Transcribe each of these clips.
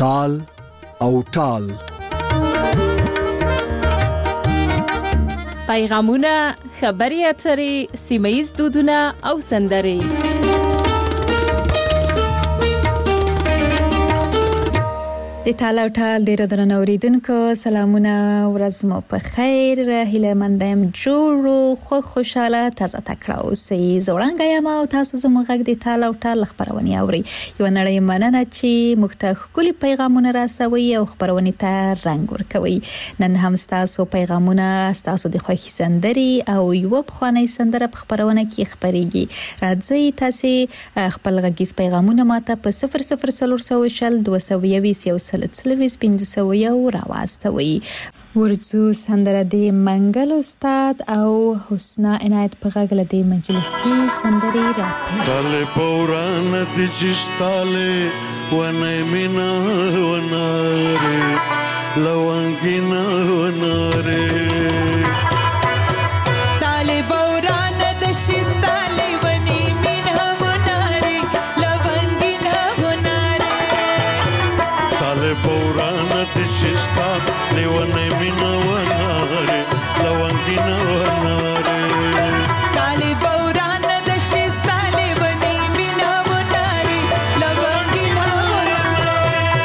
تال او ټال. پیغامونه، خبري اترې، سیمه‌ییز دودونه او سندرې. د تال او ټال ډیره درنه اوریدونکو، سلامونه، ورځ مو په خیر. هیله مند یم جوړ خوشاله تازه تکړه اوسئ. زوړنګ یم او تاسو زموږ غږ د تال او ټال خبرونه اورئ. یو نړۍ مننه چې موږ ته ښکلي پیغامونه راسوي او خبرونه ته رنګ ورکوي. نن هم تاسو پیغامونه، تاسو د خوښي سندرې او یو بخوانی سندره په خبرونه کې خبريږي. راځي تاسو خپل غږیز پیغامونه ماته په 00400 220 سلسلویز 501 راواستوي. ورځو سندره د منګل استاد او حسنا عنایت په غږ له د مجلسي سندري راپي. تاله پوران د چستاله ونه مینا وناره لوانګینا وناره. تاله پوران د چستاله ونه مینا وناره لوانګینا وناره. تاله پوران د چستاله ونه مینا وناره لوانګینا وناره. تاله پوران د چستاله ونه مینا وناره لوانګینا وناره.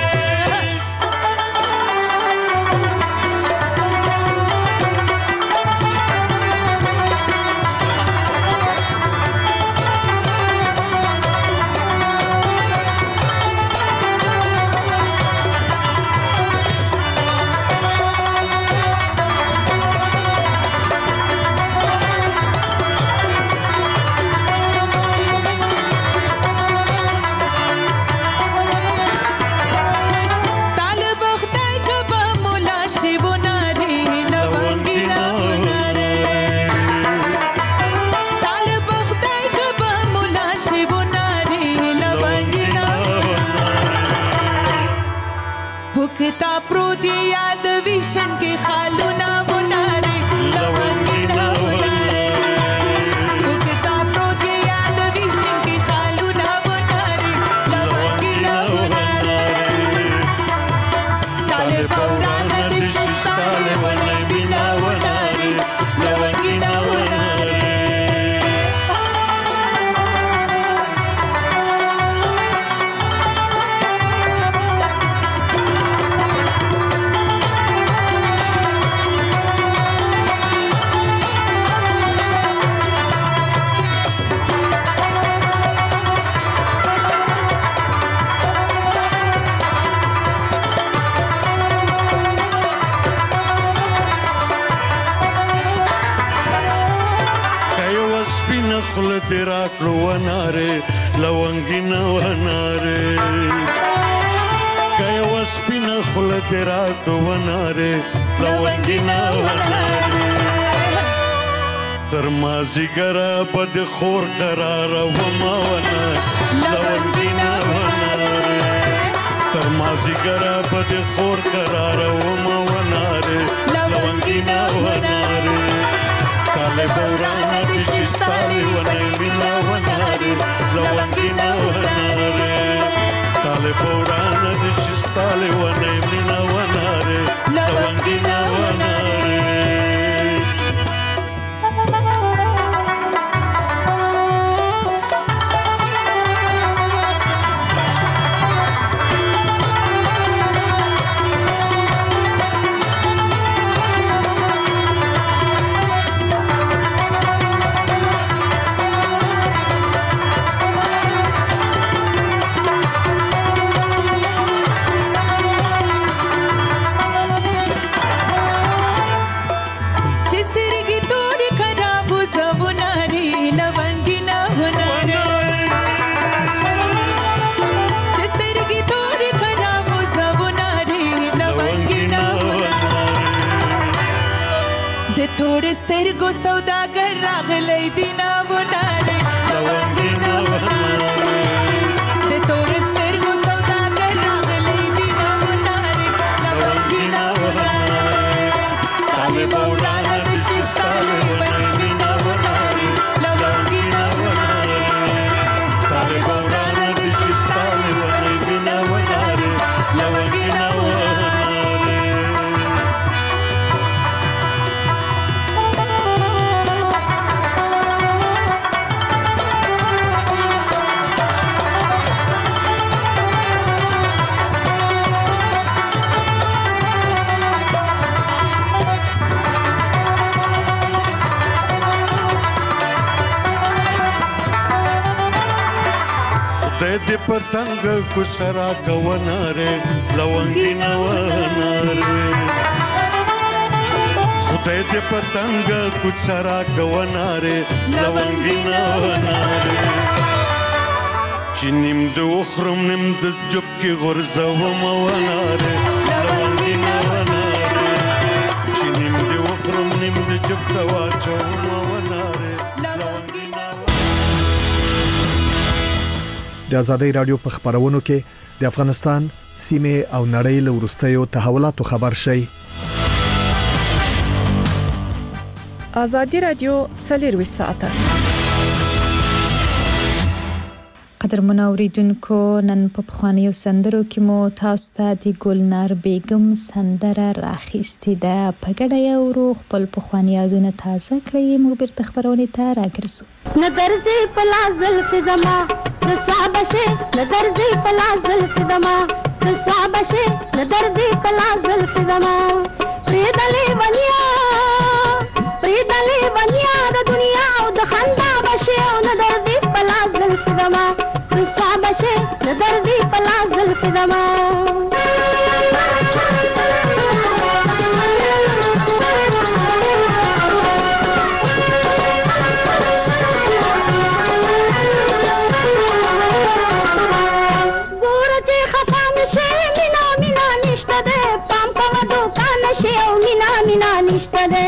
بکتا پروت یاد ویشن کې خالونه وناره لوانګینا وناره. بکتا پروت یاد ویشن کې خالونه وناره لوانګینا وناره. تاله پوران د شستاله ونه مینا وناره لوانګینا وناره. خل تیرا کړو وناره لوانګینا وناره. کای وسپینا خل تیرا کړو وناره لوانګینا وناره. تر مازیګرا بد خور قرار وما ونه لوانګینا وناره. تر مازیګرا بد خور قرار وما وناره لوانګینا وناره. تاله پوران د شستاله ونه مینا وناره لوانګینا وناره. تاله پوران د شستاله ونه مینا وناره لوانګینا وناره. خدای دې پتنګ کو سرا کووناره لونګینا وناره خدای دې پتنګ کو سرا کووناره لونګینا وناره چې نیم د وخرم نیم د جب کې غرزوم وناره لونګینا وناره چې نیم د وخرم نیم د جب ته واچوم وناره لونګینا. د ازادۍ رادیو په خبرونو کې د افغانستان سیمه او نړۍ له وروستیو تحولاتو خبر شي. ازادي رادیو 24 ساعته. قدرمن اوریدونکو نن په خوانیو سندرو کې مو تاسو ته د ګلنار بیگم سندره راخیستې ده. په ګډه یو روح خپل په خواني یادونه تازه کړی موږ بیرته خبرونه ته راګرځو. نظرزي پلا زلف زما رسابشه نظرزي پلا زلف زما رسابشه نظرزي پلا زلف زما پریدلې ونیا د دنیا او د خندا بشه او نظرزي پلا زلف زما رسابشه نظرزي پلا زلف زما مینا نشته ده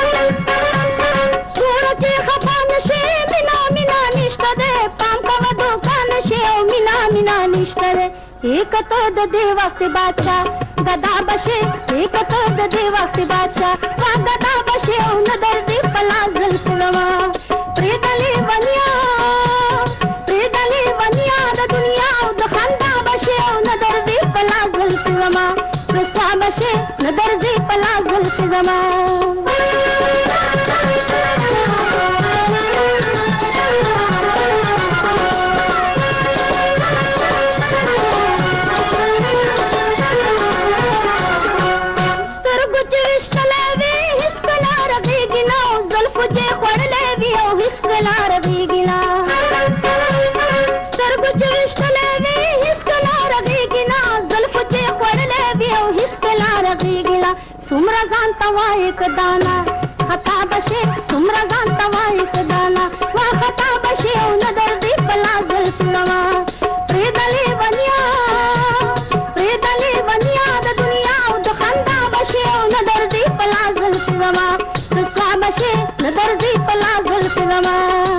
ورته خفان شي مینا نشته ده پام کوه دوکان شي او مینا نشته ده یک ته د دې وخت بادشاہ غدا بشه یک ته د دې وخت بادشاہ غدا بشه او نظر دې پلازل سلوا پریدلی ونیا د دنیا او د خندا بشه او نظر دې پلازل سلوا رسا بشه نظر دې پلازل سلوا سمرا ځان توای کدانا خطا بشه سمرا ځان توای کدانا وا خطا بشه او نظر دې پلازل سلوا پریدلی ونیا د دنیا او د خندا بشه او نظر دې پلازل سلوا رسا بشه نظر دې پلازل سلوا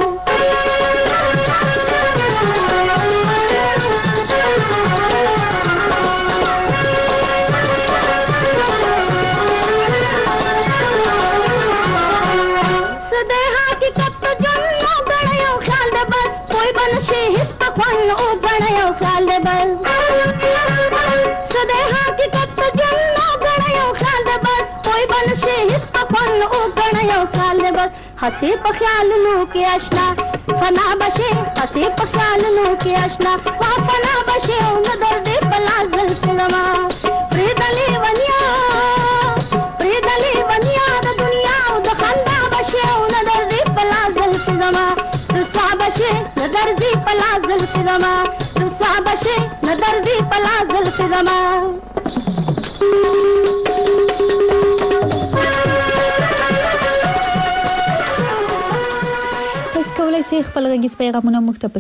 हसी पख्यालनों के आशना फना बशे हसी पख्यालनों के आशना वा फना बशे ओ नदर दे पलाजल सलवा प्रीदली वनिया द दुनिया ओ द खंदा बशे ओ नदर दे पलाजल सलवा रसा बशे नदर दे पलाजल सलवा रसा बशे नदर दे पलाजल सलवा کولای شئ خپل غږیز پیغامونه موږ ته په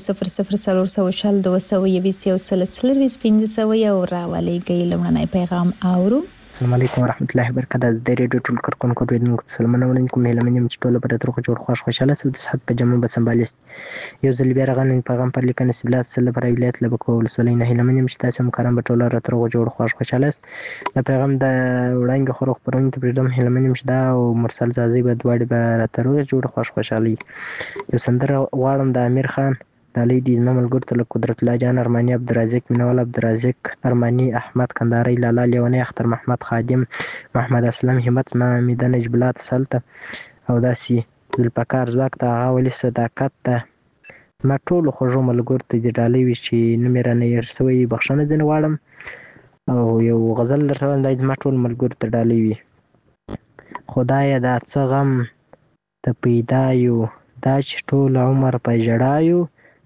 00402015 او راولېږئ. لومړنی پیغام اورو. السلام علیکم ورحمت الله وبرکاته. د ریډیو ټول کارکونکو ډیرنګ سلامونه ولیکم. هیله منم چې ټول به تر جوړ خوشاله سو د صحت په جمع به سمبالست یو ځل بیا راغلی پیغام پر لیکنه سبلات سره پر ولایت لبکو ولسوالۍ نه. هیله منم چې تاسو هم کارم به ټول را تر جوړ خوشاله است. د پیغام د وړاندې خروخ پرون ته پردم. هیله منم چې دا او مرسل زازي به دواړي به را تر جوړ خوشالي. یو سندره غواړم د امیر خان دالی دی مملګر ته قدرت الله جان ارمانی عبدالرزاق منول عبدالرزاق ارمانی احمد کنداری لالا لیونی اختر محمد خادم محمد اسلم همت محمد نجبلات سلطه او داسي ذوالفقار زواک ته غاولي صداقت ته ما ټول خوږو ملګر ته د ډالۍ وی چې نمبر نه ير سوی بخښنه ځنه واړم او یو غزل درته د ما ټول ملګر ته ډالۍ وی. خدای دا څه غم ته پیدا یو دا چې ټول عمر په جړایو د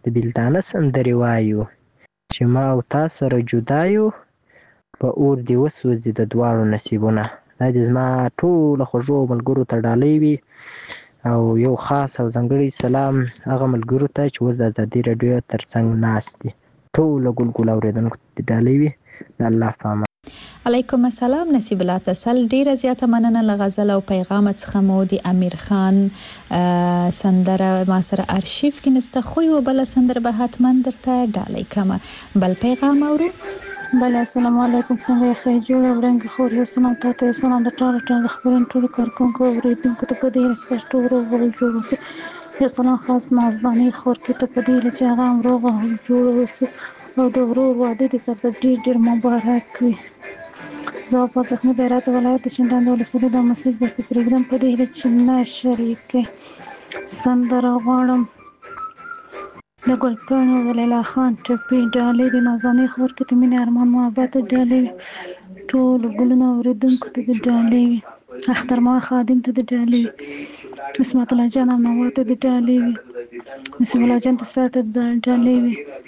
د بیلتانه سندرې وایو چې ما او تا سره جدا یو په اور دې وسوځي د دواړو نصیبونه. دا دې زما ټولو خوږو ملګرو ته ډالۍ وي او یو خاص او ځانګړی سلام هغه ملګرو ته چې اوس د ازادي راډیو تر څنګ ناست دي. ټولو ګلګل اورېدونکو ته ډالۍ وي. د الله په امان. علیکم السلام نصیب الله تسل. ډیره زیاته مننه له غزل او پیغام څخه مو د امیر خان سندره ما سره ارشیف کې نسته خو یو بل سندره به حتما درته ډالۍ کړم. بل پیغام اورو. بله السلام علیکم. څنګه یې ښه جوړ ورنګ خور یو سلام ته سلام د ټول خبرون ټول کارکونکو اوریدونکو ته په دې رسکش ټول ورو جوړ اوسه. یو سلام خاص نازداني خور کې ته په دې چې هغه روغ جوړ اوسه او د ورور واده دې تر ډیر مبارک وي. زه په زخمي بیرات ولایت شندان ولسوالۍ د مسیج د پروګرام په دې چې نه شریکه سندره غواړم د ګلپاڼې او لیلا خان ټپي ډالۍ د نازنې خور کې ته مینې ارمان محبت ډالۍ ټول ګلونه اوریدونکو ته ډالۍ اختر ما خادم ته ډالۍ اسمت الله جان نو ته ډالۍ نسیم الله جان ته سره ډالۍ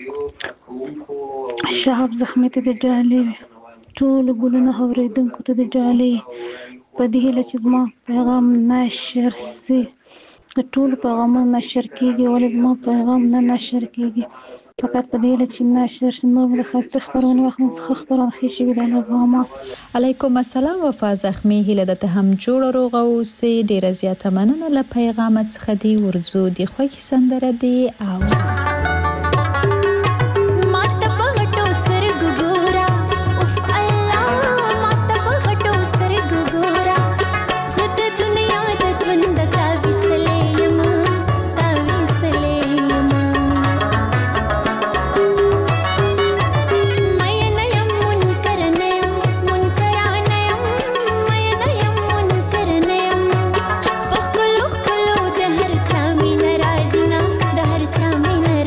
شهاب زخمي ته ډالۍ ټول ګلونه اوریدونکو ته ډالۍ په دې چې زما پیغام نشر سي د ټول پیغامونه نشر کیږي ولې زما پیغام نه نشر کیږي فقط په دې چې نشر شنو د خاصه خبرونه وخت څخه خبرونه خشي د لغما. علیکم السلام وفا زخمي هله د هم جوړ روغ او سي ډیره زیاته مننه له پیغام څخه دی ورزو دی خوږی سندره دی او د هر چا مين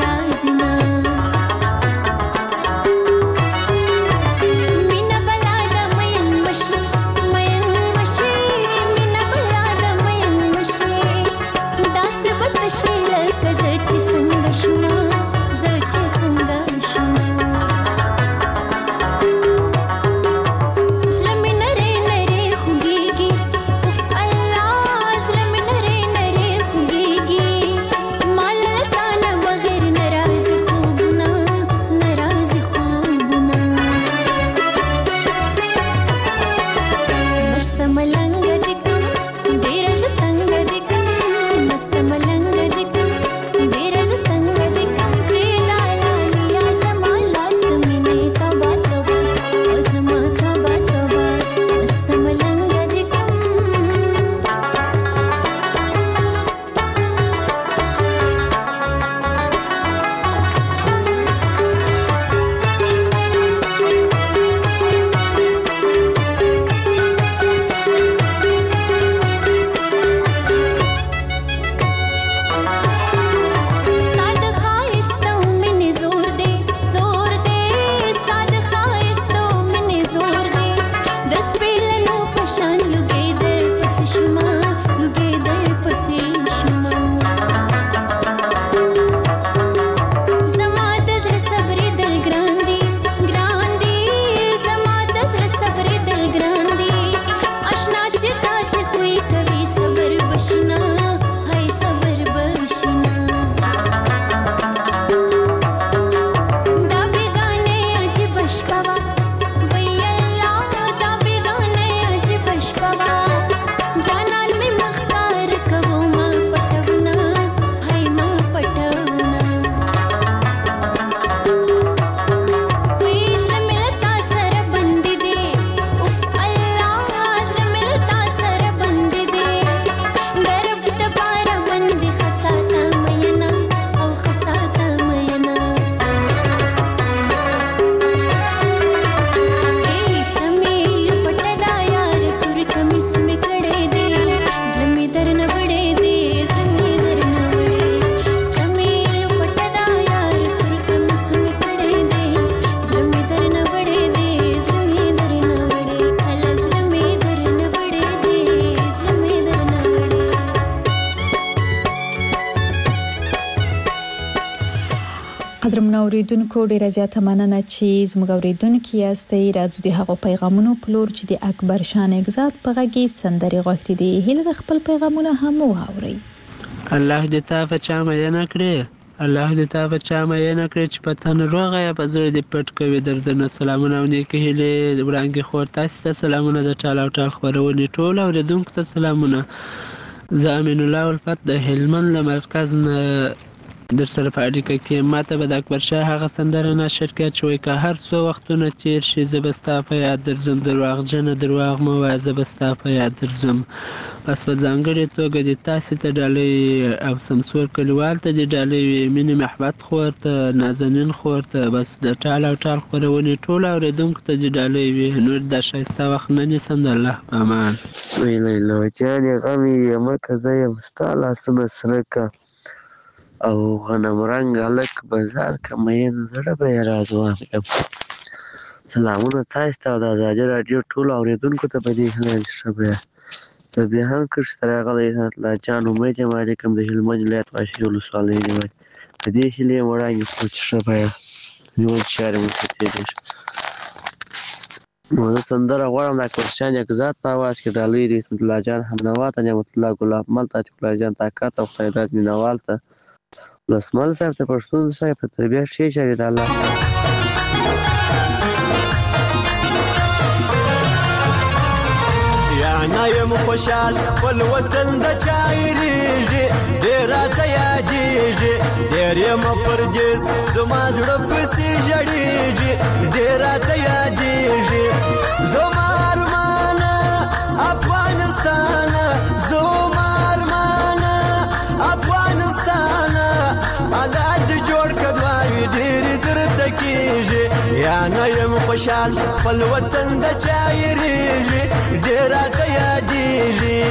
محترم اوریدونکو ډیره زیاته مننه چې زموږ اوریدونکو یاستئ. راځو د هغو پیغامونو په لور چې د اکبر شاه نګزاد په غږی سندرې غوښتي دي. هیله د خپل پیغامونه هم واورئ. الله دې تا په چا مینه کړې، الله دې تا په چا مینه کړې چې په تن روغه یا په زړه دې پټ کوي دردونه. سلامونه او نیکې هیلې وړاندې خور تاسو ته سلامونه د ټال او ټال خبرونې ټول اوریدونکو ته سلامونه. زه امین الله الفت د هلمند له مرکز نه در سره په اړیکه کې. ماته به د اکبر شاه هغه سندره نشر کړه چې وایي که هر څو وختونه تیر شي زه به ستا په یاد درځم، درواغجنه درواغ مه وایه زه به ستا په یاد درځم. بس په ځانګړې توګه د تاسې ته ډالۍ او سمسور کلیوال ته د ډالۍ مینې محبت خور ته نازنین خور ته بس د ټال او ټال خپرونې ټول اوریدونکو ته د ډالۍ وي. نور دا ښایسته وخت نه نیسم. د الله په امان. لیلا جانې غم یې مکه زه یم ستا لاسونه سره که او غنم رنګ هلک بازار که مین زړه به یې رازوان کړم. سلامونه تاسو ته او د ازادي راډیو ټولو اورېدونکو ته په دې هیله چې ښه به یاست. زه بیا هم کښې ته راغلی عزت الله جان امید یم علیکم د هلمند ولایت واشي ولسوالۍ نیول. په دې هیلې یم وړاندې کړو چې ښه به یاست. ژوند چارې مو ښه تېرېږي. نو زه سندره غواړم د اکبر شاه نګزاد په اواز کې ډالۍ د حکمت الله جان حمنوا ته، نعمت الله ګلاب مل ته، عتیق الله جان طاقت او خدای داد مینوال ته، ولسمل صاحب ته، پښتون صاحب په تربیه ښې چارې د الله یا یم خوشحال خپل وطن د چا هېرېږي، ډېر راته یادېږي، ډېر یم پردیس زما زړه پسې ژړېږي، ډېر راته یادېږي زما ارمانه افغانستانه، زما ارمانه افغانستانه، الله دې جوړ کړه دعاوې ډېرې درته کېږي. یا نه یم خوشحال خپل وطن د چا هېرېږي، ډېر راته یادېږي.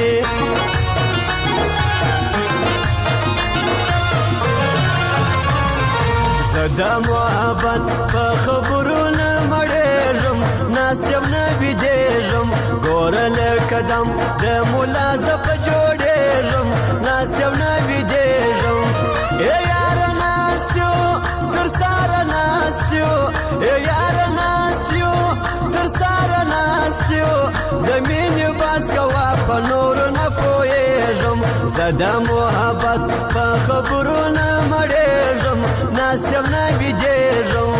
زه د محبت په خبرو نه مړېږم، ناست یم نه بېدېږم، ګوره لکه دم د ملا زه په جوړېږم، ناست یم نه بېدېږم. ای یاره ناست یو تر ساره ناست یو، ای یاره ناست یو تر ساره ناست یو، د مینې باز کوه په نورو نه پوهېږم. زه د محبت په خبرو نه مړېږم، ناست یم نه بېدېږم.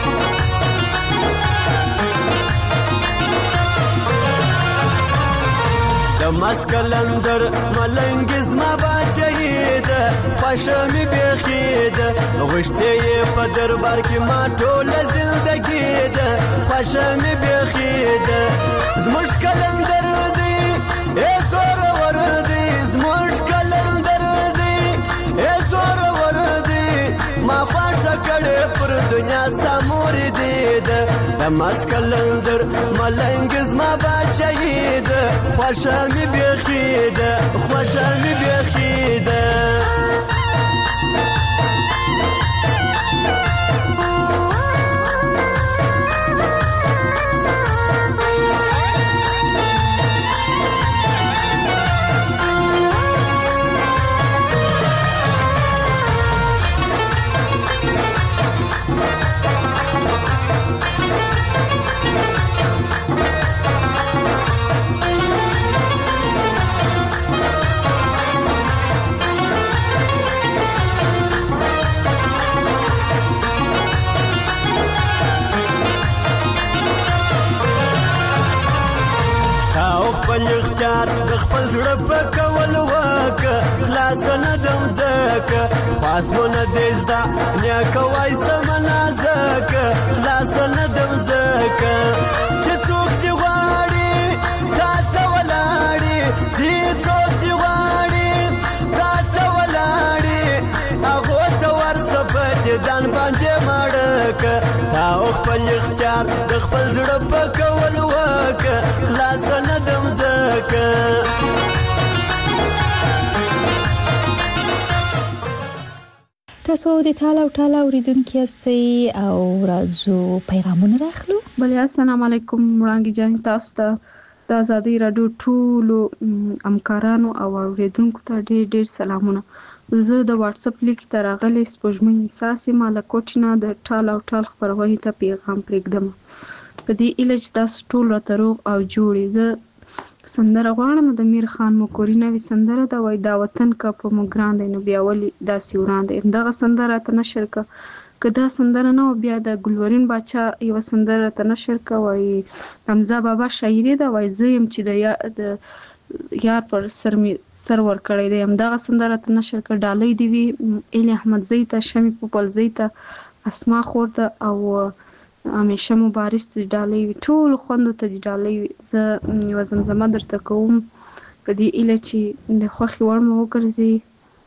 د مسکلندر ملنګ زما باچهي ده، خوښه مې بیخي ده، غوښتې یې په دربار کې ما ټوله زندګي ده، خوښه مې بیخي ده. زموږ کلندر دی ای زورور دی، زموږ کلندر دی ای زورور دی، ما خوښه کړې پر دنیا ستا مورې دی ده. د مسکلندر ملنګ زما باچهي ده، خوښه مې بیخي ده، خوښه مې بیخي ده. د خپل زړه په کول وکه، خلاص نه دم ځکه، خواست مو نه دی زده نه کوئ سمه نازکه، خلاص نه دم ځکه چې څوک دې غواړي تا ته ولاړي، چې څوک دې غواړي تا ته ولاړي، هغو ته ورسه په دیدن باندې مړکه. تا او خپل اختیار د خپل زړه په کول وکه، خلاص نه دم ځکه. تاسو د ټال او ټال اوریدونکو یاستئ او راځو پیغامونه راخلو. بله السلام علیکم وړانګې جان، تاسو ته د ازادي راډیو ټولو همکارانو او اوریدونکو ته ډېر ډېر سلامونه. زه د واتس اپ لیک ته راغلی سپوږمۍ احساس یم له کوټې نه د ټال او ټال خپرونې ته پیغام پرېږدم په دې هیله چې تاسو ټول راته روغ او جوړ یې. زه سندره غواړم د میر خان مکوري نوې سندره ده وایي دا وطن که په موږ ګران دی نو بیا ولې داسې وران دی. همدغه سندره راته نشر که دا سندره نه وه بیا د ګلورین باچا یوه سندره راته نشر که وایي حمزه بابا شاعري ده وایي زه یم چې د یار پر سر مې سر ورکړی دی. همدغه سندره راته نشر که. ډالۍ دې وي ایلي احمدزۍ ته شمې پوپلزۍ ته اسما خور ته او همیشه مبارز ته ډالۍ وي ټولو خوندو ته دې ډالۍ وي. زه یوه زمزمه درته کوم په دې هیله چې د خوښې وړ مو وګرځي.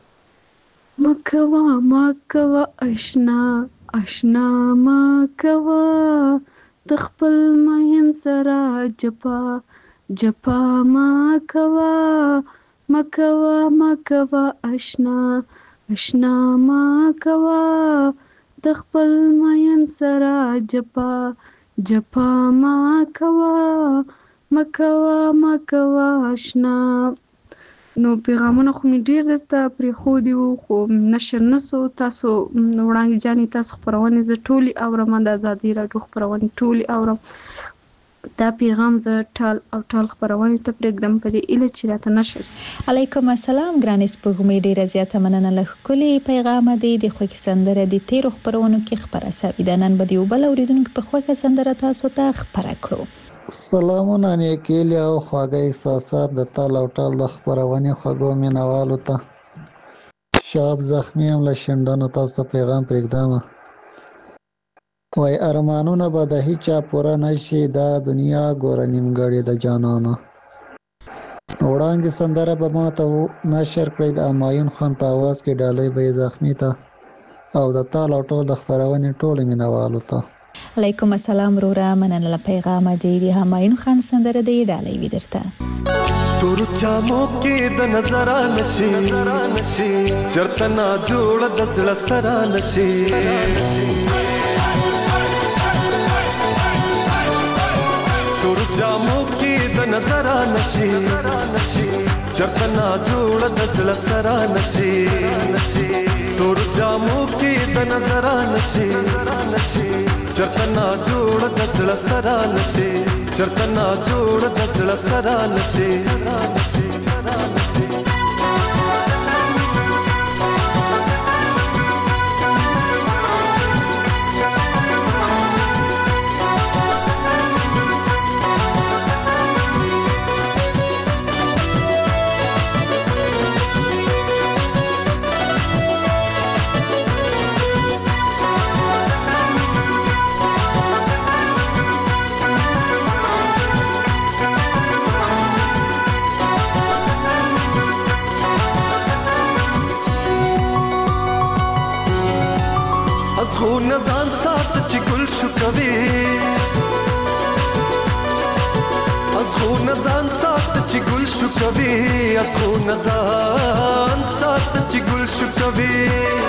مکوه مکوه اشنا اشنا مکوه د خپل مین سره جپا جپا مکوه مکوه مکوه اشنا اشنا مکوه د خپل مین سره جپا جپا مکوه مکوه مکوه اشنا. نو پیغامونه خو مې ډېر درته پرېښودي وو خو نشر نه سو. تاسو وړانګې جانې تاسو خپرونې زه ټولې اورم د ازادي راډیو خپرونې ټولې اورم. دا پیغام زه ټال او ټال خپرونې ته پرېږدم په دې هیله چې راته نشر سي. علیکم السلام ګرانې سپوږمۍ ډېره زیاته مننه له ښکلي پیغامه دی. د خوښې سندره د تیرو خپرونو کې خپره سوې ده. نن به د یو بل اورېدونکي په خوښه سندره تاسو ته خپره کړو. سلامونه نیکیلي او خواږه احساسات د تال او ټال د خپرونې خوږو مینوالو ته. شاب زخمی هم له شنډانو تاسو ته پیغام پرېږدم وای ارمانونه به د هیچا پوره نشي دا دنیا ګوره نیمګړې د جانانه. وړاندې سندره به ما ته نشر کړئ د همایون خان په اواز کې ډالۍ به یې زخمی ته او د تال او ټول د خپرونې ټولو مینوالو ته. علیکم السلام وروره مننه له پیغامه دی. د همایون خان سندره دی ډالۍ وي درته. تور چامو کې د نظر نشي چرته نا جوړ د زړه سره نشي. تور چامو کې د نظر نشي چرته نا جوړ د زړه سره نشي. تور چامو کې د نظر نشي چرته نا جوړ د زړه سره نشي چرته نا جوړ د زړه سره نشي. خو نزان سات چې ګل شو کوي از خو نزان سات چې ګل شو کوي از خو نزان سات چې ګل شو کوي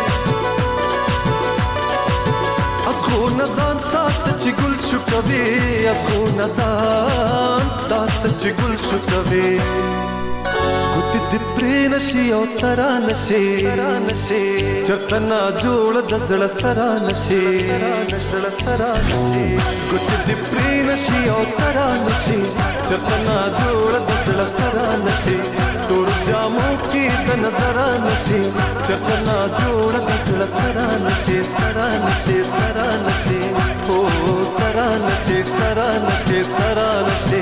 از خو نزان سات چې ګل شو کوي از خو نزان سات چې ګل شو کوي. ګوت دې پرې نشي او ترا نشي چرته نا جوړ د زړه سره نشي. ګوت دې پرې نشي او ترا نشي چرته نا جوړ د زړه سره نشي. تور جامو کې د نظر نشي چرته نا جوړ د زړه سره نشي سره نشي سره نشي او سره نشي سره نشي سره نشي.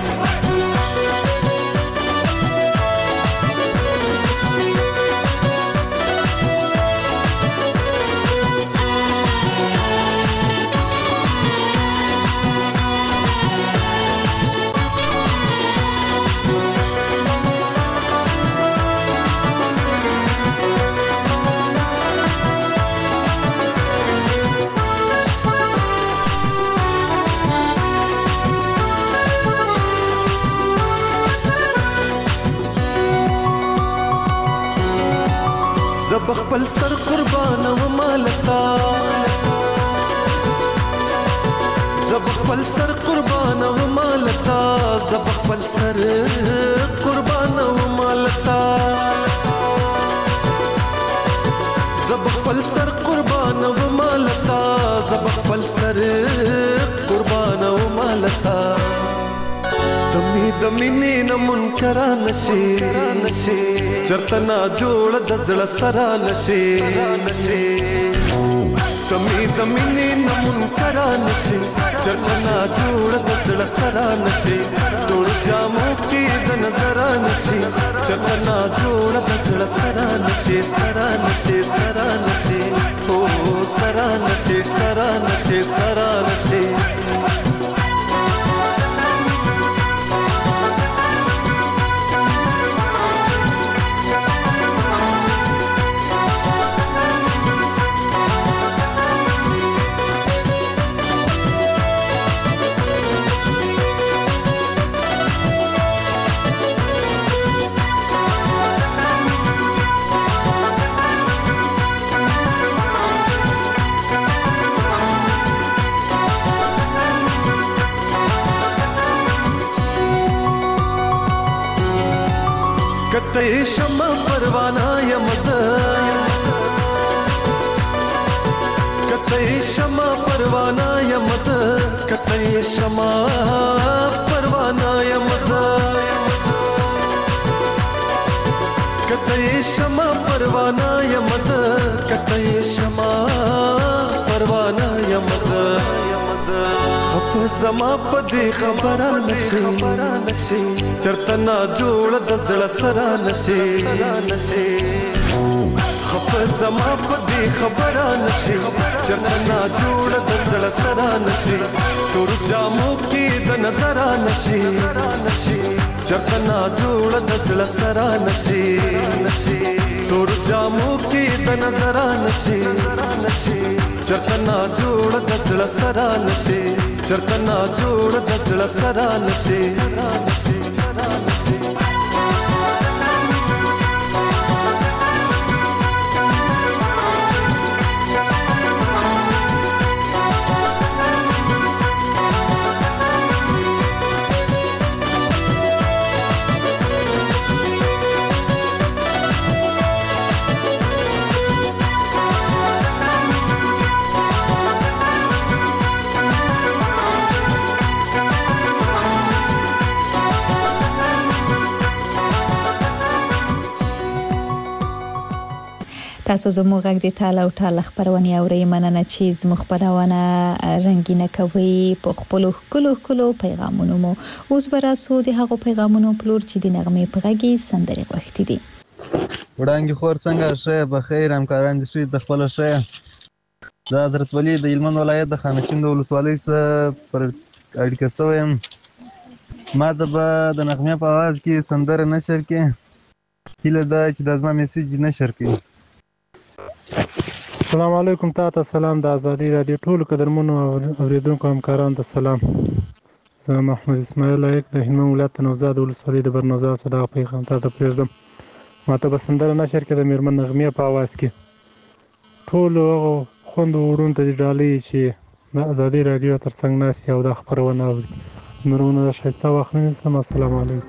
زب خپل سر قربان و مالتا زب خپل سر قربان و مالتا زب خپل سر قربان و مالتا خپل سر قربان و مالتا زب خپل سر قربان و مالتا دمی دمینی نمنکرا نشي چرتنا جوړ د زړه سرا نشي دمی دمینی نمنکرا نشي چرتنا جوړ د زړه سرا نشي ټول جامو کې د نظر نشي چرتنا جوړ د زړه سرا نشي سرا نشي سرا نشي او سرا نشي سرا نشي سرا نشي کته شمع پروانه یمزه کته شمع پروانه یمزه کته شمع پروانه یمزه کته شمع پروانه یمزه کته شمع پروانه یمزه حافظ زما پدې خبره نشي چرتنا جوړ د زړه سره نشي حافظ زما پدې خبره نشي چرتنا جوړ د زړه سره نشي تور جامو کې د نظر نشي چرتنا جوړ د زړه سره نشي تور جامو کې د نظر نشي چرتنا جوړ د زړه سره نشي چرتنا جوړ د زړه سره نشي تاسو زموږ غږ د ټال او ټال خبرونه اورئ مننه چې زموږ خبرونه رنگینه کوي په خپل کلو پیغامونو مو اوس براسو د هغو پیغامونو پلور چې د نغمې په غږی سندري غوښتي دي وړاندې خور څنګه شه بخیر همکاران دي شي د خپل شه د حضرت ولی د هلمند ولایت د خانشین د ولسوالۍ سره پر اړیکه شوم ما د نغمې په आवाज کې سندره نشر کې هله دا چې د ازما میسج نشر کې السلام علیکم تاسو سلام د ازادي رادیو ټول قدرمنو اوریدونکو همکارانو ته سلام زه محمد اسماعیل لایق د هلمند ولایت نوزاد ولسوالۍ د برنوزاد صدا پیغام ته پرېږدم ماته به سندره نشر کې د میرمن نغمې په आवाज کې ټول خوند وړون ته ډالۍ چې د ازادي رادیو ترڅنګ ناس یو د خبرونه اوري نورونه شایسته واخلئ السلام علیکم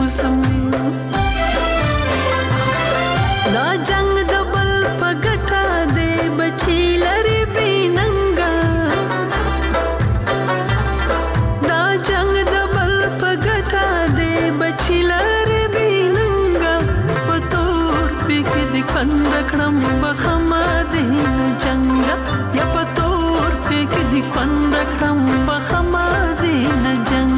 یوسم دا جنگ د بل په ګټه دی بچی لري بیننګا دا جنگ د بل په ګټه دی بچی لري بیننګا په تور پک د کند کړم بخما دین جنگ یا په تور پک د کند کړم بخما دین جنگ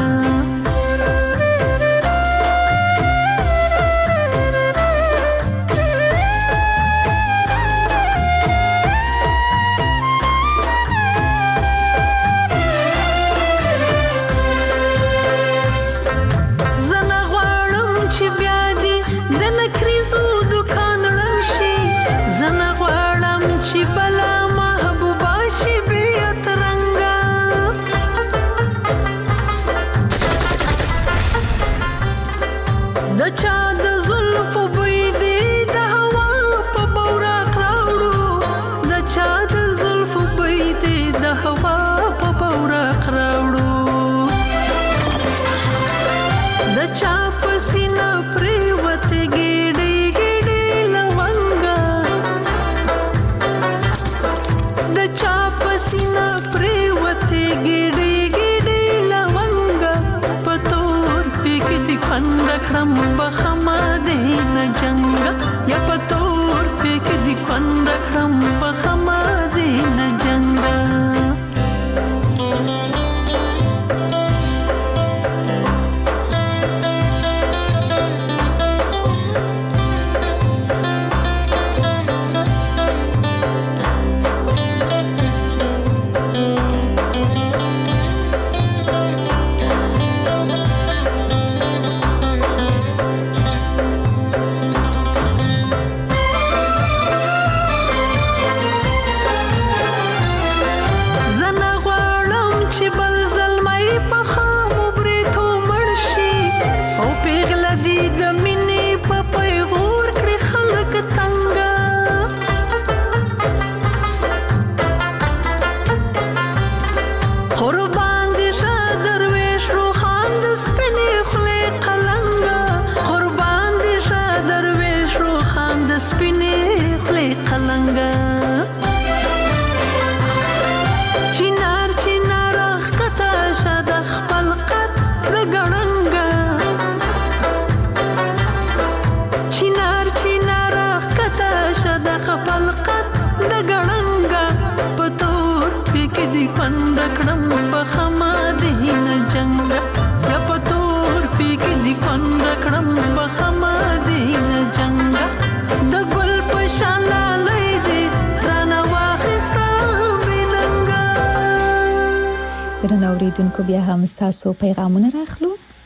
اوریدونکو بیا هم تاسو پیغامونه راخلو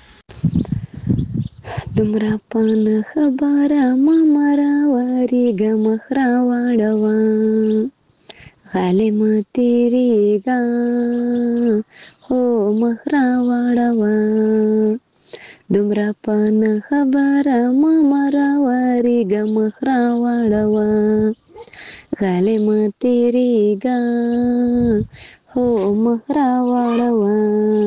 دمرا پان خبره ما مرا وریګه مخرا واړوا غالم تیریګا هو مخرا واړوا دمرا پان خبره ما مرا وریګه مخرا واړوا غالم تیریګا هو مخرا واړوا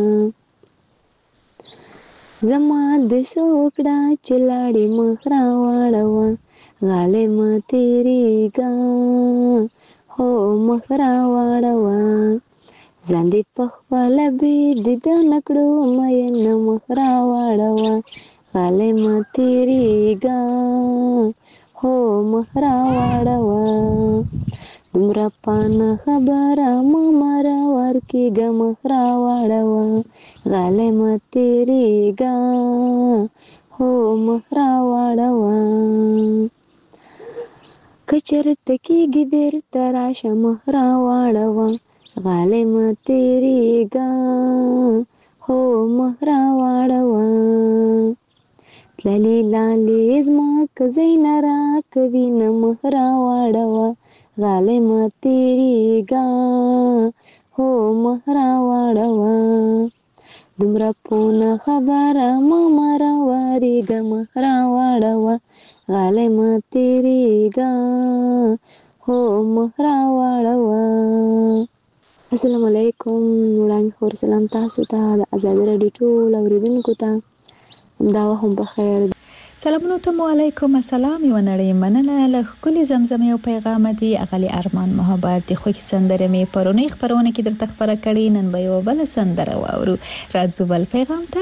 زما د سوکړه چلاړې مخرا واړوا غالم تیریګا هو مخرا واړوا ځان دې په خپل بید د نکړو مین مخرا واړوا غالم تیریګا هو مخرا واړوا دمرا پان خبره ما مرا ورکیګه مخرا واړوا غالم تیریګا هو مخرا واړوا کچرت کیږي بیرته راشه مخرا واړوا غالم تیریګا هو مخرا واړوا تللی لالی زما کزینا را کوي نه مخرا واړوا غالم تیریګا هو مخرا واړوا دمرا پونه خبره ما مرا وریګه مخرا واړوا غالم تیریګا هو مخرا واړوا. السلام علیکم. وړاندې خور سلام تاسو ته د آزادۍ راډیو ټول اوریدونکو ته. دا هم بخیر. سلامونه ته علیکم السلام یو نړۍ مننه له ښکلي زمزمې او پیغام دی اغلی ارمان محبت د خوږې سندرې مې پرونی خبرونه کې درته خبره کړې نن به یو بل سندره واورو راځو بل پیغام ته.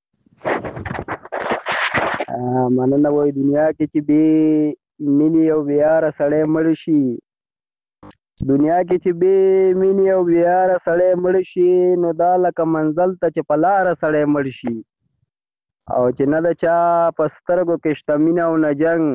مننه وای دنیا کې چې به مینې او بیاره سړی مړ شي دنیا کې چې به مینې او بیاره سړی مړ شي نو دا لکه منزل ته چې په لاره سړی مړ شي او چې نه د چا په سترګو کې شته مینه او نه جنګ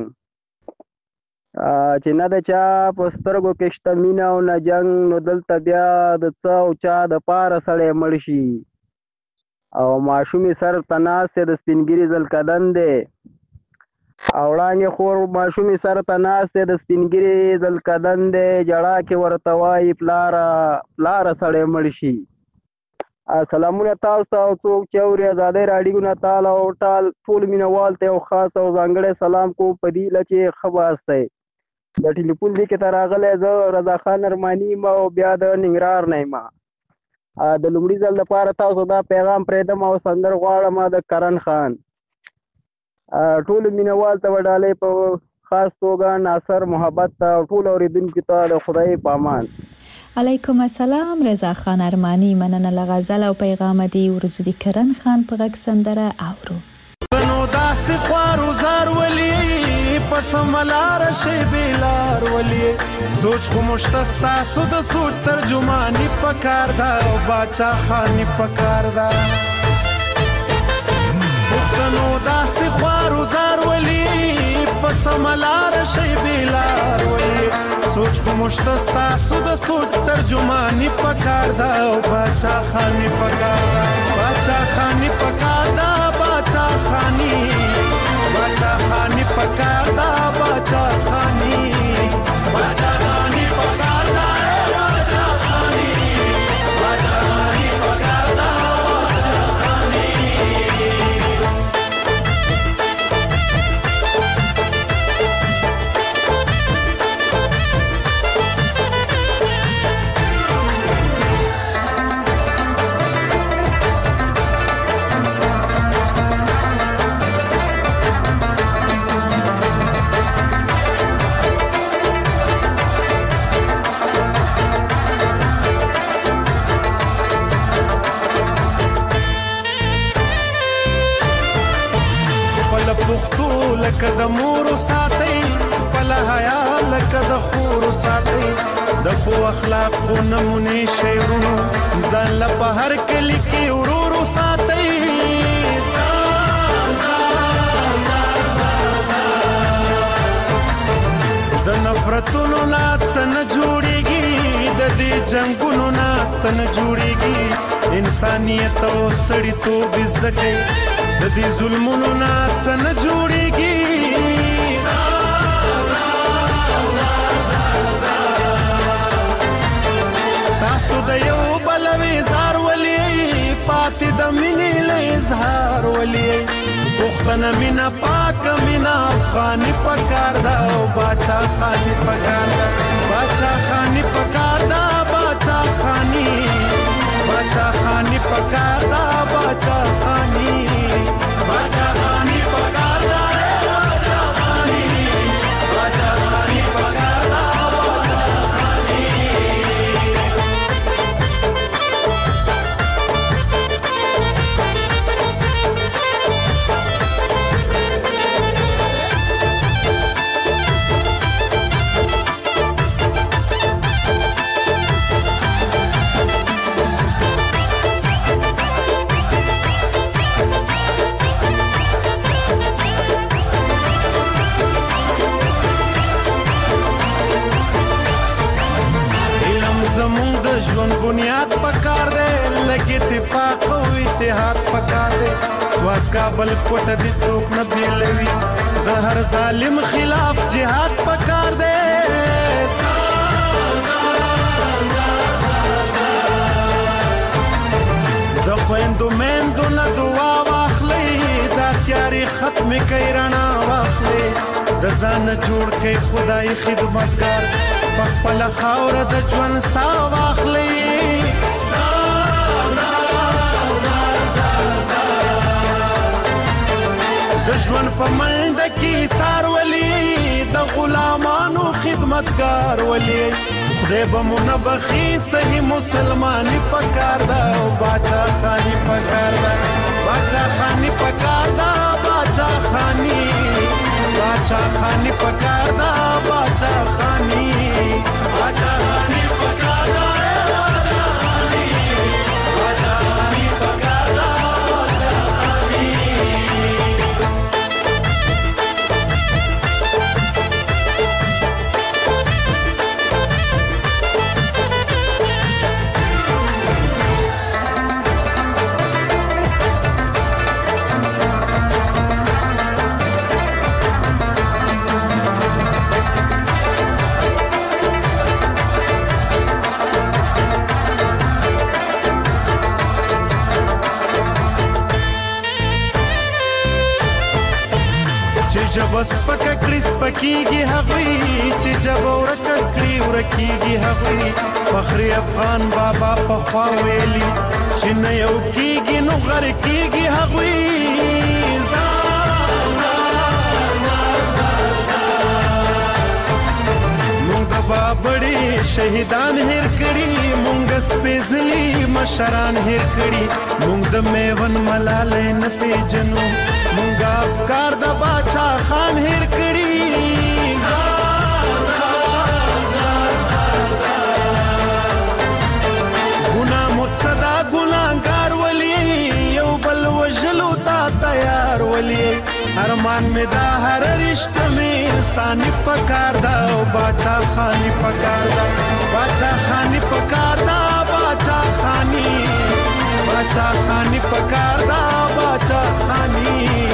چې نه د چا په سترګو کې شته مینه او نه جنګ نو دلته بیا د څه او چا د پاره سړی مړ شي او ماشومې سر ته ناست د سپینګیري زلکدن دی او وړانګې خور ماشومې سر ته ناست د سپینګیري زلکدن دی جړا کې ورته وایي پلاره سړی مړ شي. سلامونه تاسو ته او څوک چې اوري ازادۍ راډیو نه تعالی او ټول مینوال ته یو خاص او ځانګړی سلام کوم په دې له چې ښه باستی د ټلیفون دې کې ته راغلی زه رضا خان ارماني یم او بیا د ننګرهار نه یم. د لومړي ځل لپاره تاسو دا پیغام پرېږدم او سندر غواړم د کرن خان ټولو مینوال ته وډالۍ په خاص توګه ناصر محبت ته ټول اورېدونکو ته د خدای په امان. علیکم السلام رضا خان ارمانی مننه له غزل او پیغام دی ورزو دی کرن خان په غږ سندره اورو. نو داسې خوارو زار ولی پس ملار شی بیلار ولی سوچ خو مشتستا سود سود ترجمانی پکار دا او باچا خانی پکار دا پښتنو داسې خوارو زار ولی پس ملار شی بیلار ولی سوچ خو مشتستا سود سود ترجمانی پکار دا او باچا خانی پکار دا باچا خانی پکار دا باچا خانی پکار دا باچا خانی پکار دا باچا خانی پکار دا باچا خانی پکار دا باچا خانی. پښتو لکه د مور ساتي خپل حیا لکه د خور ساتي د خو اخلاق نمونه شیرونو ځان له په هر کلی کې ورور ساتي د نفرتونو نات نه جوړيږي د دې جنگونو نات نه جوړيږي انسانيت او سړیتوب زده کوي د دې ظلمونو ناس نه جوړيږي تاسو د یو بل وزار ولي پاتې د مینې له اظهار ولي پښتنه مینا پاک مینا افغاني پکار دا او باچا خاني پکار دا باچا خاني پکار دا باچا خاني پکار دا باچا خاني باچا خاني پکار دا باچا خاني پکار دا باچا خاني. ژوند بنیاد پکار دی لګي اتفاق او اتحاد پکار دی سواد کابل کوټه دي څوک نه بیلوي د هر ظالم خلاف جهاد پکار دی د خويندو مندو نه دعا واخلي دا تیاری ختم کوي رڼا واخلي د ځان جوړ کوي خدای خدمتګار خپل خاور د ژوند سا واخلي د د ژوند په منډه کې سار ولي د غلامانو خدمتګار ولي خدای به مو نه بخي صحیح مسلماني پکار ده او باچا خاني پکار ده باچا خاني پکار ده باچا خاني پکار ده باچا خاني پکار ده جب سپکه کړي سپکیږي هغوی چې جب ورکه کړي ورکیږي هغوی فخر افغان بابا پخوا ویلي چې نه یو کیږي نو غر کیږي هغوی مونږ د بابړي شهیدان هیر کړي مونږ سپېڅلي مشران هیر کړي مونږ د میوند ملالۍ نه پیژنو مونږ افکار د باچا خان هیر کړي ګناه متصدا ګناهګار ولي یو بل وژلو ته تیار ولي ارمان مې دا هر رشته مې انساني پکار ده او باچا خاني پکار ده باچا خاني پکار ده باچا خاني پکار ده باچا خاني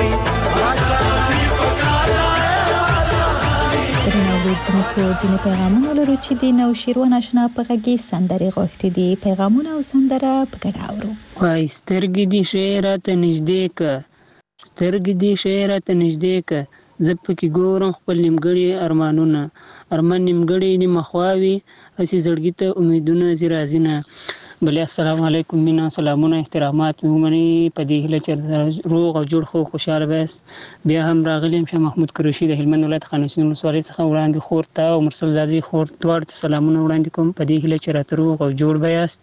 درناوریدونکو ځینې پیغامونه لرو چې د نوشیروان آشنا په غږی سندرې غوښتي دي پیغامونه او سندره په ګډه اورو وای سترګې دې شعرات نږدې ک سترګې دې شعرات نږدې ک زه پکې ګورم خپل نیمګړي ارمان نیمګړي نیمخواوي اسی زړګي ته امیدونه زی رازینه بلې السلام علیکم مینا سلامونه احترامات مومني په دې هله چې روغ او جوړ خو خوشاله بس بیا هم راغلم شه محمود کروشي د هلمند ولایت خانشین ولسوالۍ څخه وړاندې خور ته او مرسل زادي خور دواړو ته سلامونه وړاندې کوم په دې هله چې راته روغ او جوړ بیاست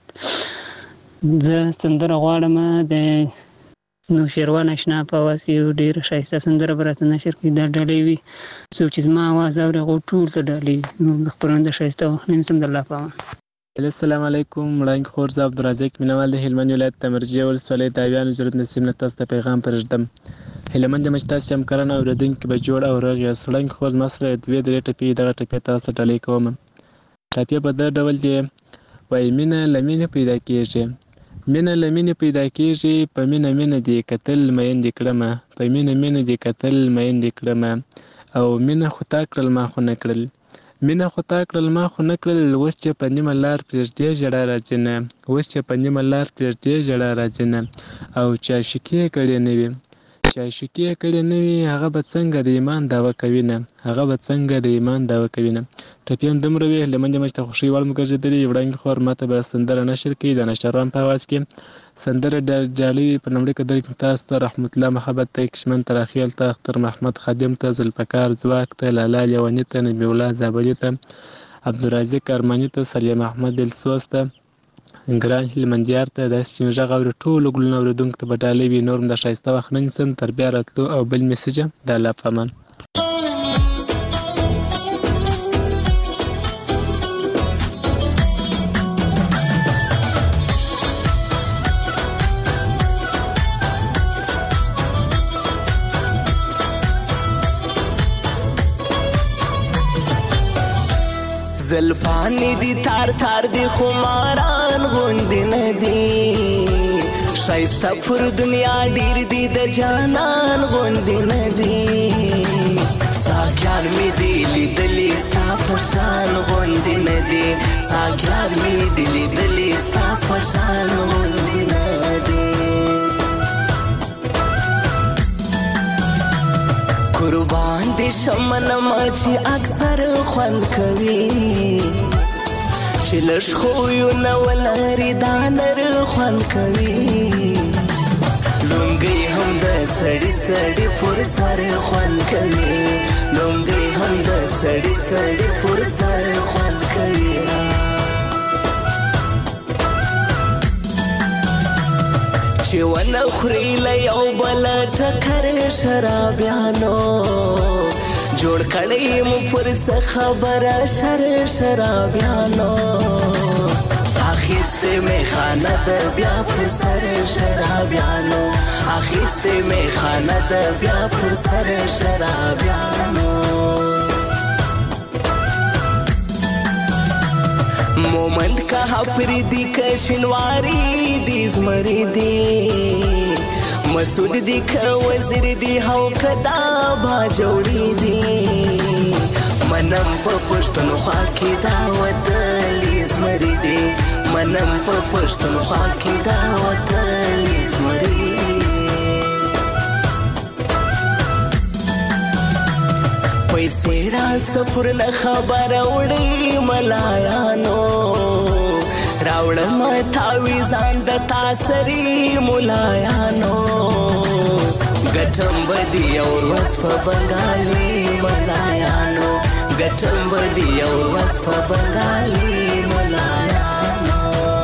زه سندره غواړم د نوشیروان آشنا په اواز کې ډېره ښایسته سندره به راته نشر کړي دا ډالۍ وي څوک چې زما اواز اوري هغو ټول ته ډالۍ د خپرونې د ښایسته وخت نیم سم د الله په امان السلام علیکم وړاندې خور زه عبدالرزاق مینوال د هلمند ولایت د مرجې ولسوالۍ د اویانو ضرورت نصیب نه تاسو ته پیغام پرېږدم هلمند د مجتاسي همکاران او اورېدونکي به جوړ او روغ یاست وړاندې خور زما سره دوې درې ټپې دغه ټپې تاسو ته ډالۍ کوم ټپې په دغه ډول دي وایي مینه له مینې پیدا کېږي مینه له مینې پیدا کېږي په مینه مینه دې کتل میندې کړمه په مینه مینه دې کتل میندې کړمه او مینه خو تا کړل ما خو نه کړل مینه خو تا کړل ما خو نه کړل اوس چې په نیمه لار پرېږدې ژړا راځي نه اوس چې په نیمه لار پرېږدې ژړا راځي نه او چې عاشقي یې کړې نه وي چې عاشقي یې کړې نه وي هغه به څنګه د ایمان دعوه کوي نه هغه به څنګه د ایمان دعوه کوي نه ټپې هم دومره وي هلمند مجلس ته خوښۍ وړ مو ګرځېدلي وړاندې خور ماته به سندره نشر کړي د نشروان په اواز کې سندره ډالۍ په لومړي قدر کې تاسو ته رحمت الله محبت ته کشمن تراخیل ته اختر محمد خادم ته ذوالفقار ځواک ته لالا لیوني ته نبي الله زابلي ته عبدالرازق ارماني ته سلیم احمد دلسوز ته ګران هلمندیار ته داسې چې مې غږ اوري ټولو ګلونه اورېدونکو ته به ډالۍ وي نور هم د ښایسته وخت نه نیسم تر بیا راتلو او بل میسج د الله په امان زلفانی دی تار تار دی خماران غوندی ندی شایسته پر دنیا ډیر دی د جانان غوندی ندی ساګیان می دی لیدلی ستا پشان غوندی ندی ساګیان می دی لیدلی ستا پشان غوندی ندی قربان دي شمن ماچی اکثر خوند کوي چې لږ خو یو نه ولري دا نر خوند کوي لونګي هم د سړی سړی پر سر خوان کوي لونګي هم د سړی سړی پر سر خوان کوي چې ونه خوري له یو بل ټکر شرابیانو جوړ کړی مو پر څه خبره شرابیانو اخیسته می خانه د بیا پر سر شرابیانو اخیسته می خانه د بیا پر سر شرابیانو مومند کا پریدی کشنواری دی زمری دی مسعود دی که وزیر دی هاو کدا با جوړی دی منم په پښتونخوا کې دا وتلی زمری دی منم په پښتونخوا کې دا وتلی زمری پیسې را سفر نه خبر وړي ملایانو راوړم تاویزان د تاسری ملایانو ګټم بدی او ورځ په بنګالي ملایانو ګټم بدی او ورځ په بنګالي ملایانو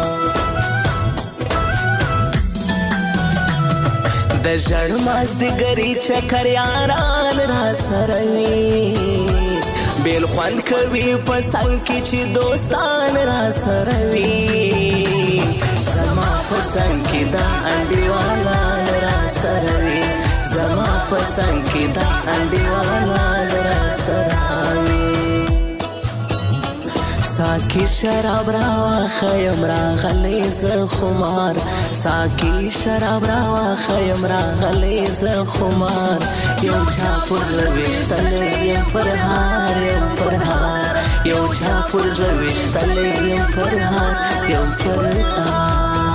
د ژړ مازدیګري چکر یاران را سره وي بیل خوند کوي په څنګ کې چې دوستان را سره وي زما په څنګ کې دا انډیوالان را سره وي زما په څنګ کې دا انډیوالان را سره وي ساکی شراب راواخیم راغلی زه خمار ساکی شراب راواخیم راغلی زه خمار یو چا پر زړه ویشتلی یم پر هار یم پر هار یو چا پر زړه ویشتلی یم پر هار یم پر هار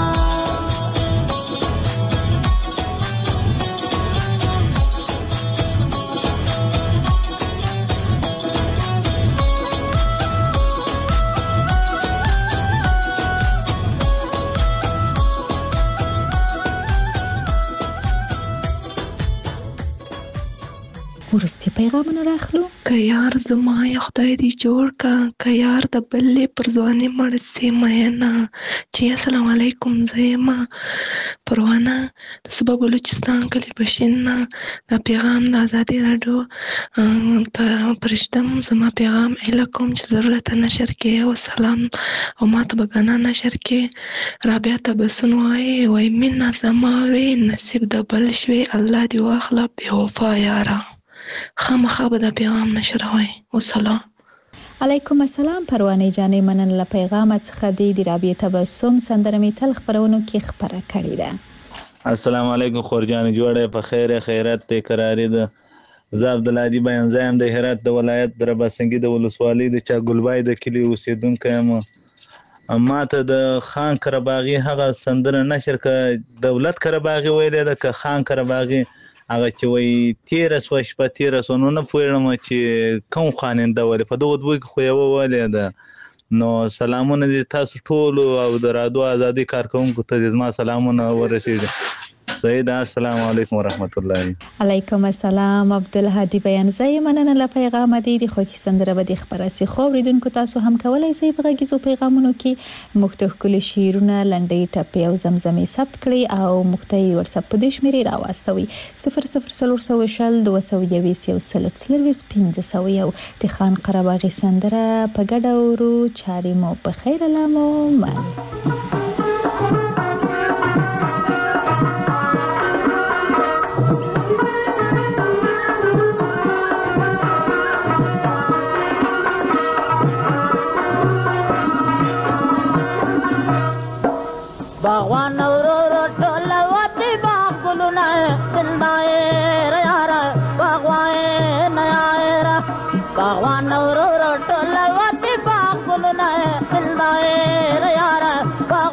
وروستي پیغامونه راخلو که یار زما یا خدای دې جوړ کا که یار د بلې پر ځواني مړ سي میینه چې السلام علیکم زه یم پروانه د صوبه بلوچستان کلي بشین نه دا پیغام د ازادي راډیو ته پرېږدم زما پیغام ایله کوم چې ضرورت نشر کې او سلام او ما ته به ګناه نشر کې رابعه تبسم وایي مینه زما وې نصیب د بل شوې الله دې واخله بې وفا یاره خامخا به دا پیغام نشروي وسلام علیکم السلام پروانه جانې مننه له پیغام څخه د رابعه تبسم سندره می تل خبرونو کې خبره کړې ده السلام علیکم خورجان جوړه په خیر خیرت ته قراری ده زه عبدالهادي بیان زایم د هرات د ولایت د رباسنګي د ولسوالۍ د چا ګلبای د کلی اوسیدونکو یم ما ته د خان کرباغي هغه سندره نشر ک دولت کرباغي ویلې ده ک خان کرباغي هغه چې وایي 1300 شپه 1300 نو نه پوهېږم چې کوم خواننده ولې په دغه دوی کې خو یوه ولې ده نو سلامونه دې تاسو ټولو او د رادیو ازادي کارکوونکو ته زما سلامونه ورسېږي صحیح ده السلام علیکم ورحمت الله علیکم السلام عبدالهادي بیان زای مننه له پیغام دې د خوږی سندره به د خبرسي خو ریدونکو تاسو هم کولای شئ په غږیزو پیغامونو کې مختلف شعرونه لنډۍ ټپې او زمزمې ثبت کړئ او مختلف واتساپ په دې شمیرې راواستوي 00322 د خان قرباغي سندره په ګډه ورو چاري مو په خیر لامو مل باغوان ورور ټول وتی باغلونه زندایر یار باغوان یار باغوان ورور ټول وتی باغلونه زندایر یار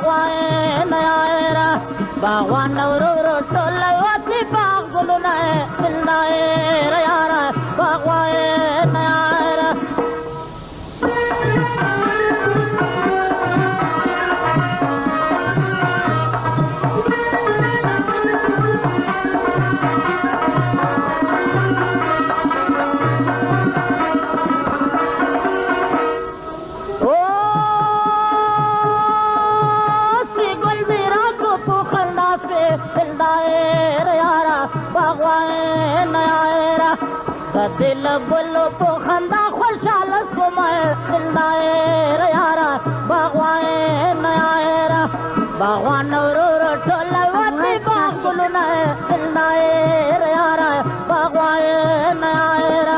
दिल बोलो तो खंदा खुशहाल सुमाए दिलदाए यारा बागवाए नयारा बागवान रो टोला वाती बागुल नए दिलदाए यारा बागवाए नयारा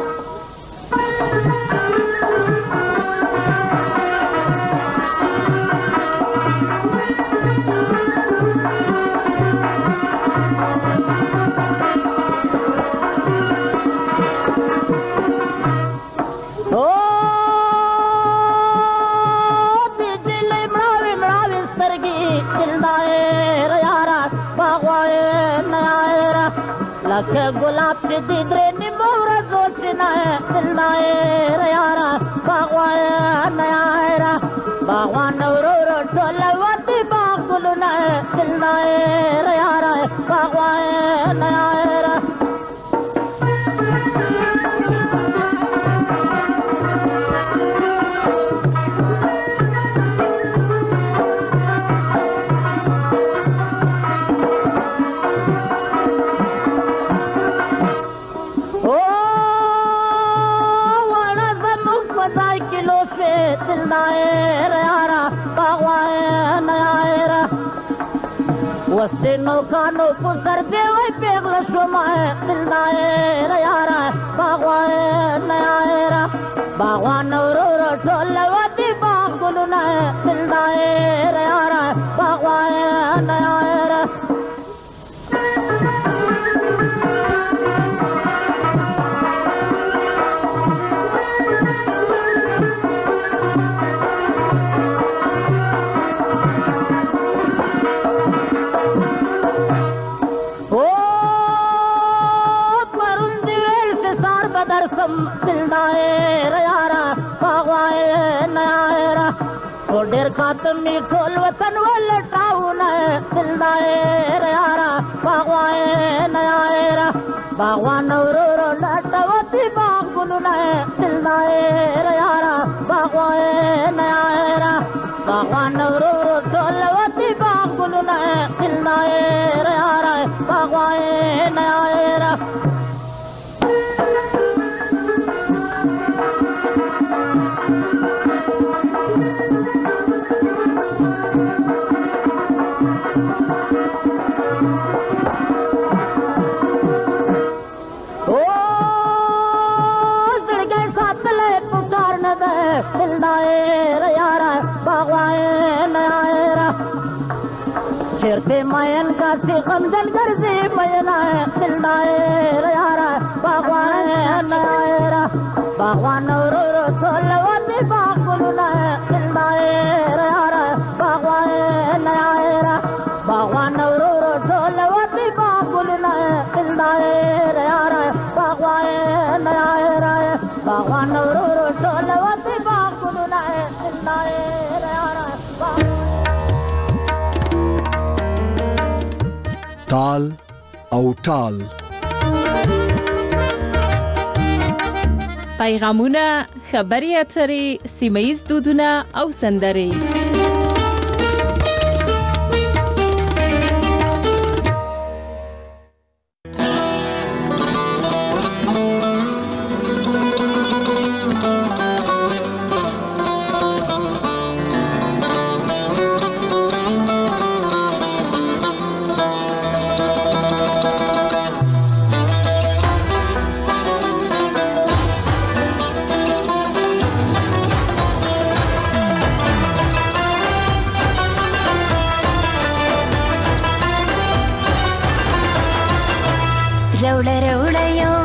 लखे गुलाब की दिदरे निमोरा जोशना है दिलनाए यारा बागवाए नयारा बागवान रो टोलवती बागुल नए दिलनाए यारा बागवाए नयारा वस्ते नौकानो पुसर देवे पेगल सुमाए दिलदाए यारा बागवाए नयारा बागवान रो टोलवती बागुल नए दिलदाए यारा बागवाए नयारा दिलदाए यारा बागवाए नयारा डेर खातमी ठोल वतन वाले टाउन है दिलदाए यारा बागवाए नयारा बागवान रो लटवती बागुल नए दिलदाए यारा बागवाए नयारा बागवान रो टोलवती बागुल नए दिलदाए यारा बागवाए नयारा दिलदाए यारा बागवाए नयारा शेर पे मयन का से गमजन कर से मयना है दिलदाए यारा बागवाए नयारा बागवान रो टोलवती बागुल नए दिलदाए यारा बागवाए नयारा बागवान रो टोलवती बागुल नए दिलदाए यारा बागवाए नयारा बागवान रो टोलवती बागुल नए दिलदाए यारा ताल او ټال پیغامونه خبري اترې سیمایي دودونه او سندرې रौड़ रौड़ यो